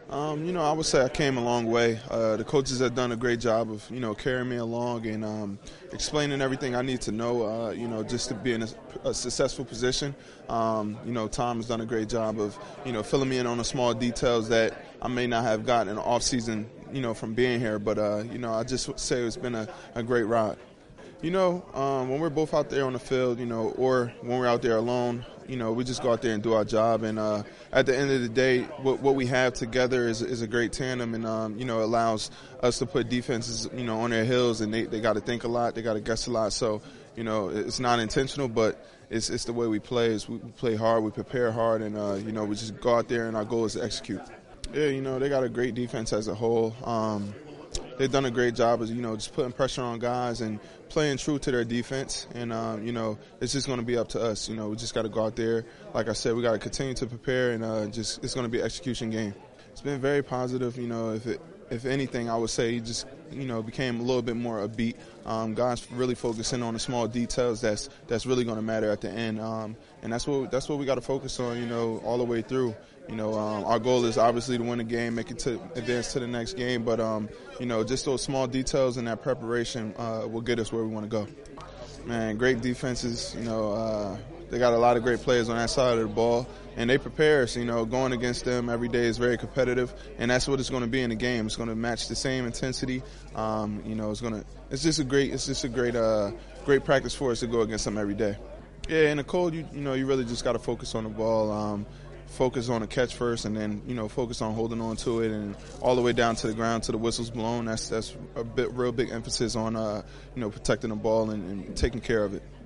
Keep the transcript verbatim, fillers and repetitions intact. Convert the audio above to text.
Um, you know, I would say I came a long way. Uh, the coaches have done a great job of, you know, carrying me along and um, explaining everything I need to know, uh, you know, just to be in a, a successful position. Um, you know, Tom has done a great job of, you know, filling me in on the small details that I may not have gotten in the off-season, you know, from being here. But, uh, you know, I just would say it's been a, a great ride. You know, um, when we're both out there on the field, you know, or when we're out there alone, you know, we just go out there and do our job. And uh, at the end of the day, what, what we have together is, is a great tandem and, um, you know, allows us to put defenses, you know, on their heels. And they, they got to think a lot. They got to guess a lot. So, you know, it's not intentional, but it's, it's the way we play. Is we play hard, we prepare hard, and, uh, you know, we just go out there and our goal is to execute. Yeah, you know, they got a great defense as a whole. Um, They've done a great job of, you know, just putting pressure on guys and playing true to their defense. And, um, you know, it's just going to be up to us. You know, we just got to go out there. Like I said, we got to continue to prepare, and uh, just it's going to be an execution game. It's been very positive. You know, if it, if anything, I would say he just, you know, became a little bit more upbeat. Um, guys really focusing on the small details that's that's really going to matter at the end. Um, and that's what that's what we got to focus on, you know, all the way through. You know, um, our goal is obviously to win the game, make it to advance to the next game. But, um, you know, just those small details and that preparation uh, will get us where we want to go. Man, great defenses. You know, uh, they got a lot of great players on that side of the ball, and they prepare us. You know, going against them every day is very competitive, and that's what it's going to be in the game. It's going to match the same intensity. Um, you know, it's going to. It's just a great. It's just a great, uh, great practice for us to go against them every day. Yeah, in the cold, you you know, you really just got to focus on the ball. Um, focus on the catch first, and then, you know, focus on holding on to it and all the way down to the ground to the whistle's blown. That's that's a bit real big emphasis on, uh, you know, protecting the ball and, and taking care of it.